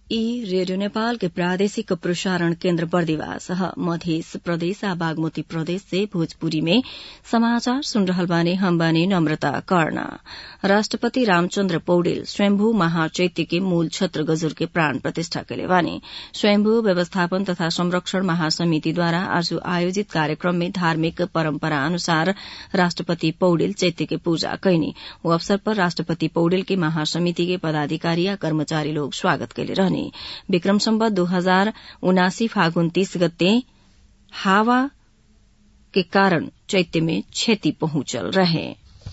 Radio Nepal के प्रादेशिक प्रसारण केन्द्र बर्दिवास मध्य प्रदेश आ बागमती प्रदेश से भोजपुरी में समाचार सुन रहल बानी। हम बानी नम्रता कर्ण। राष्ट्रपति रामचन्द्र पौडेल स्वयंभू महाचैत्य के मूल छत्र गजुर के प्राण प्रतिष्ठा कैले बानी। स्वयंभू व्यवस्थापन तथा संरक्षण महासमितिद्वारा आज आयोजित कार्यक्रम में धार्मिक परम्परा अनुसार राष्ट्रपति पौडेल चैत्य के पूजा कैनी। ओ अवसर पर राष्ट्रपति पौडेल के महासमिति के पदाधिकारी या कर्मचारी लोग स्वागत कैले रहने। विक्रम सम्वत 2079 फागुन 30 गते हावा के कारण चैत्य में क्षति पहुंचल रहे।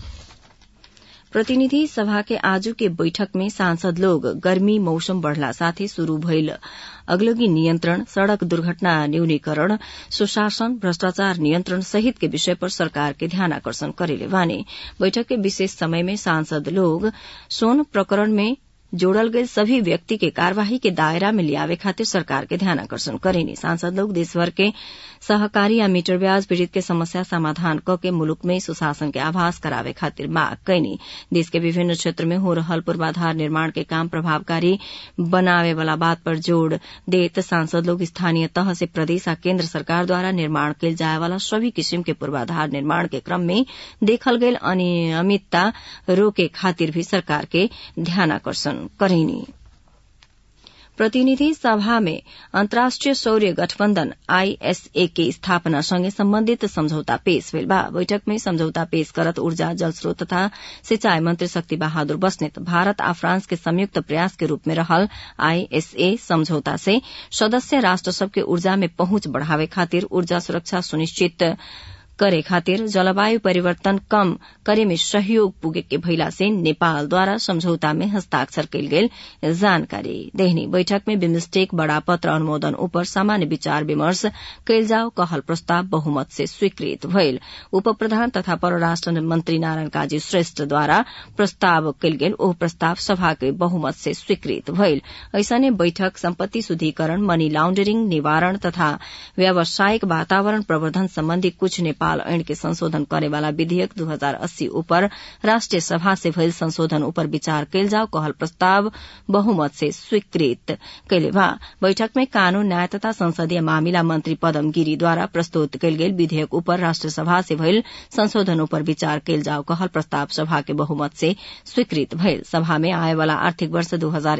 प्रतिनिधि सभा के आजू के बैठक में सांसद लोग गर्मी मौसम बढ़ला साथै शुरू भइल अगलगी नियन्त्रण, सड़क दुर्घटना न्यूनीकरण, सुशासन, भ्रष्टाचार नियन्त्रण सहित के विषय पर सरकार के ध्यानाकर्षण करेले बानी। बैठक के विशेष समय में सांसद लोग सोन प्रकरण में जोड़ल गए सभी व्यक्ति के कार्यवाही के दायरा में लियावे खातिर सरकार के ध्यानाकर्षण करेनी। सांसद लोग देशभर के सहकारी या मीटर ब्याज पीड़ित के समस्या समाधान क के मुलुक में सुशासन के आभास करावे खातिर मांग कैनी। देश के विभिन्न क्षेत्र में हो रहल पूर्वाधार निर्माण के काम प्रभावकारी बनावे वाला बात पर जोड़ देत सांसद लोग स्थानीय तह से प्रदेश आ केन्द्र सरकार द्वारा निर्माण कैल जाए वाला सभी किसिम के पूर्वाधार निर्माण के क्रम में देखल गयल अनियमितता रोके खातिर भी सरकार के ध्यानाकर्षण करेनी। प्रतिनिधि सभा में अन्तर्राष्ट्रिय सौर्य गठबन्धन आईएसए के स्थापना सँगै सम्बन्धित सम्झौता पेश भेल बा। बैठक में सम्झौता पेश करत ऊर्जा, जलस्रोत तथा सिंचाई मंत्री शक्ति बहादुर बस्नेत भारत आ फ्रांस के संयुक्त प्रयास के रूप में रहल आईएसए सम्झौता से सदस्य राष्ट्र सबके ऊर्जा में पहुंच बढ़ावे खातिर ऊर्जा सुरक्षा सुनिश्चित करे खातिर जलवायु परिवर्तन कम करे में सहयोग पुगे के भइला से नेपालद्वारा सम्झौता में हस्ताक्षर कैल गेल जानकारी देहनी। बैठक में बिमस्टेक बड़ा पत्र अनुमोदन ऊपर सामान्य विचार विमर्श कैल जाओ कहल प्रस्ताव बहुमत से स्वीकृत भइल। उप प्रधान तथा परराष्ट्र मंत्री नारायण काजी श्रेष्ठ द्वारा प्रस्ताव कैल गेल ओ प्रस्ताव सभा के बहुमत से स्वीकृत भइल। ऐसने बैठक सम्पत्ति शुद्धिकरण, मनी लाउण्डरिंग निवारण तथा व्यावसायिक वातावरण प्रवर्धन सम्बन्धी कुछ नेपाल ऐन के संशोधन करे वाला विधेयक 2080 ऊपर राष्ट्रिय सभा से भइल संशोधन ऊपर विचार कैल जाओ कहल प्रस्ताव बहुमत से स्वीकृत कैले बा। बैठक में कानून, न्याय तथा संसदीय मामिला मंत्री पदम गिरी द्वारा प्रस्तुत कैल गेल विधेयक ऊपर राष्ट्रिय सभा से भइल संशोधन ऊपर विचार कैल जाओ कहल प्रस्ताव सभा के बहुमत से स्वीकृत भइल। सभा में आए वाला आर्थिक वर्ष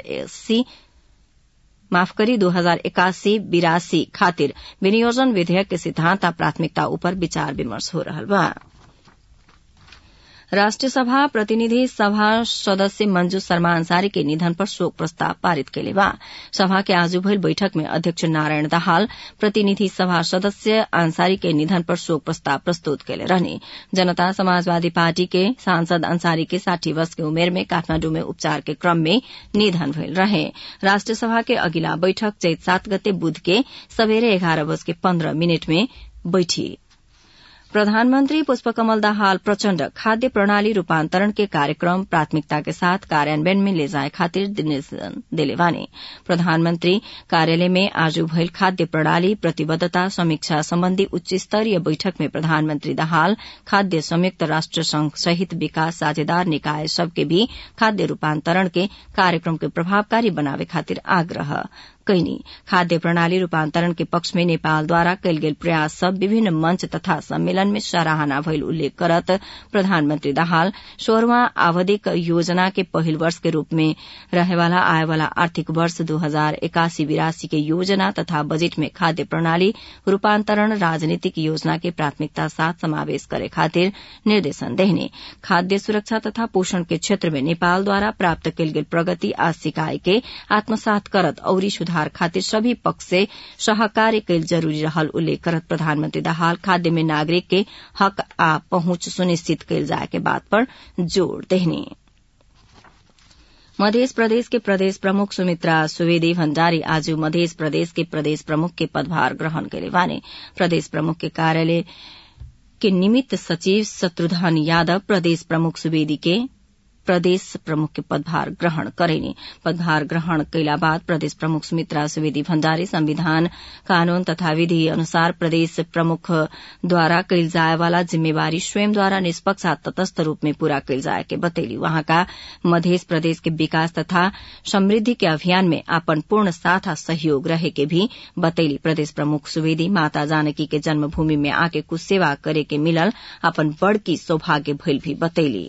2081-82 खातिर विनियोजन विधेयक के सिद्धांत आ प्राथमिकता ऊपर विचार विमर्श हो रहल बा। राष्ट्रिय सभा प्रतिनिधि सभा सदस्य मंजू शर्मा अंसारी के निधन पर शोक प्रस्ताव पारित कैले बा। सभा के आज भइल बैठक में अध्यक्ष नारायण दाहाल प्रतिनिधि सभा सदस्य अंसारी के निधन पर शोक प्रस्ताव प्रस्तुत कैले रहने। जनता समाजवादी पार्टी के सांसद अंसारी के 60 वर्ष के उमेर में काठमांडू में उपचार के क्रम में निधन भइल रहे। राष्ट्रिय सभा के अगिला बैठक चैत 7 गते बुध के सबेरे 11:15 में बैठी। प्रधानमंत्री पुष्पकमल दाहाल प्रचण्ड खाद्य प्रणाली रूपान्तरण के कार्यक्रम प्राथमिकता के साथ कार्यान्वयन में ले जाए खातिर निर्देशन देले बानी। प्रधानमंत्री कार्यालय में आज भइल खाद्य प्रणाली प्रतिबद्धता समीक्षा सम्बन्धी उच्च स्तरीय बैठक में प्रधानमंत्री दाहाल खाद्य संयुक्त राष्ट्र संघ सहित विकास साझेदार निकाय सबके भी खाद्य रूपान्तरण के कार्यक्रम के प्रभावकारी बनावे खातिर आग्रह कैनी। खाद्य प्रणाली रूपान्तरण के पक्ष में नेपालद्वारा कैल गेल प्रयास सब विभिन्न मंच तथा सम्मेलन में सराहना भइल उल्लेख करत प्रधानमंत्री दाहाल 16वां आवधिक योजना के पहिल वर्ष के रूप में रहेवाला आएवाला आर्थिक वर्ष 2081-82 के योजना तथा बजेट में खाद्य प्रणाली रूपान्तरण राजनीतिक योजना के प्राथमिकता साथ समावेश करे खातिर निर्देशन देहने। खाद्य सुरक्षा तथा पोषण के क्षेत्र में नेपालद्वारा प्राप्त कैल गेल प्रगति आ सिकाई के आत्मसात करत औरी सुधार खातिर सभी पक्ष से सहकार्य कैल जरूरी रहल उल्लेख करत प्रधानमंत्री दाहाल खाद्य में नागरिक के हक आ पहुंच सुनिश्चित कैल जाए के बात पर जोड़ देहने। मध्य प्रदेश के प्रदेश प्रमुख सुमित्रा सुवेदी भण्डारी आज मध्य प्रदेश के प्रदेश प्रमुख के पदभार ग्रहण कैले बाने। प्रदेश प्रमुख के कार्यालय के निमित्त सचिव शत्रुघ्न यादव प्रदेश प्रमुख सुवेदी के प्रदेश प्रमुख के पदभार ग्रहण करेनी। पदभार ग्रहण कैला बाद प्रदेश प्रमुख सुमित्रा सुवेदी भण्डारी संविधान कानून तथा विधि अनुसार प्रदेश प्रमुख द्वारा कैल जाए वाला जिम्मेवारी स्वयं द्वारा निष्पक्ष तटस्थ रूप में पूरा कैल जाए के बतैली। वहाँका मध्य प्रदेश के विकास तथा समृद्धि के अभियान में अपन पूर्ण साथ आ सहयोग रहे के भी बतैली। प्रदेश प्रमुख सुवेदी माता जानकी के जन्मभूमि में आके कुछ सेवा करे के मिलल अपन बड़की सौभाग्य भइल भी बतैली।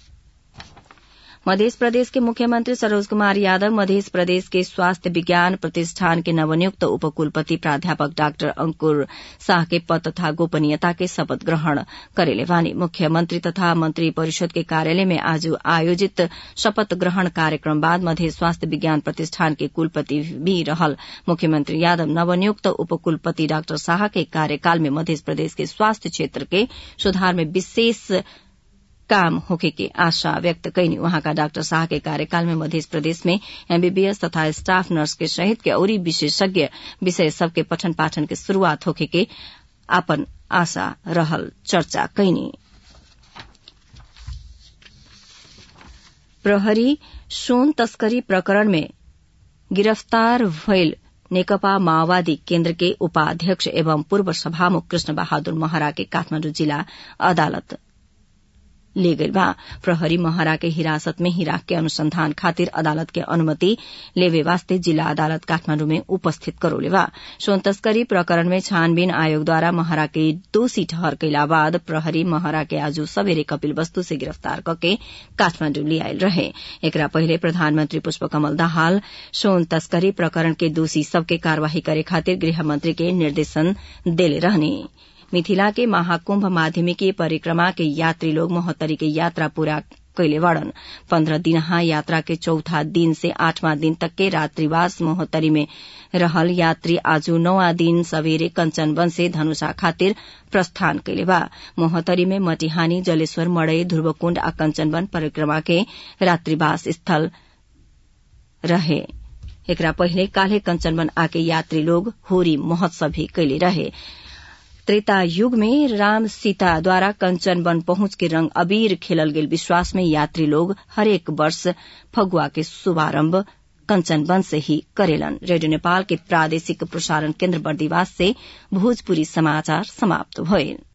मध्य प्रदेश के मुख्यमंत्री सरोज कुमार यादव मध्य प्रदेश के स्वास्थ्य विज्ञान प्रतिष्ठान के नवनियुक्त उपकुलपति प्राध्यापक डाक्टर अंकुर शाह के पद तथा गोपनीयता के शपथ ग्रहण करेले बानी। मुख्यमंत्री तथा मंत्री परिषद के कार्यालय में आज आयोजित शपथ ग्रहण कार्यक्रम बाद मध्य स्वास्थ्य विज्ञान प्रतिष्ठान के कुलपति भी रहल मुख्यमंत्री यादव नवनियुक्त उपकुलपति डाक्टर शाह के कार्यकाल में मध्य प्रदेश के स्वास्थ्य क्षेत्र के सुधार में विशेष काम होके के आशा व्यक्त कैनी। वहाँका डाक्टर शाह के कार्यकाल में मध्य प्रदेश में एमबीबीएस तथा स्टाफ नर्स के सहित के औरी विशेषज्ञ विषय सबके पठन पाठन के शुरूआत होके के आपन आशा रहल चर्चा कैनी। प्रहरी सोन तस्करी प्रकरण में गिरफ्तार भइल नेकपा माओवादी केन्द्र के उपाध्यक्ष एवं पूर्व सभामुख कृष्ण बहादुर महरा के काठमाडौँ जिला अदालत ले गइल बा। प्रहरी महरा के हिरासत में ही राख के अनुसंधान खातिर अदालत के अनुमति लेवे वास्ते जिला अदालत काठमाडौँ में उपस्थित करोले बा। सोन तस्करी प्रकरण में छानबीन आयोग द्वारा महरा के दोषी ठहर कैला बाद प्रहरी महरा के आज सबेरे कपिलवस्तु से गिरफ्तार करके काठमाडौँ लियायल रहे। एकरा पहिले प्रधानमंत्री पुष्पकमल दाहाल सोन तस्करी प्रकरण के दोषी सबके कार्यवाही करे खातिर गृहमंत्री के निर्देशन देले रहने। मिथिला के महाकुंभ माध्यमिकी परिक्रमा के यात्री लोग महोत्तरी के यात्रा पूरा कैले बाड़न। 15 दिनहा यात्रा के चौथा दिन से 8वां दिन तक के रात्रिवास महोत्तरी में रहल यात्री आज 9वां दिन सवेरे कंचनवन से धनुषा खातिर प्रस्थान कैले बा। महोत्तरी में मटिहानी जलेश्वर मड़ई ध्रुवकुंड आ कंचनवन परिक्रमा के रात्रिवास स्थल रहे। एकरा पहिले काल्हे कंचनवन आके यात्री लोग होरी महोत्सव भी कैले रहे। त्रेता युग में राम सीता द्वारा कंचन वन पहुंच के रंग अबीर खेलल गेल विश्वास में यात्री लोग हरेक वर्ष फगुआ के शुभारंभ कंचन वन से ही करेलन। रेडियो नेपाल के प्रादेशिक प्रसारण केन्द्र बर्दिवास से भोजपुरी समाचार समाप्त भइल।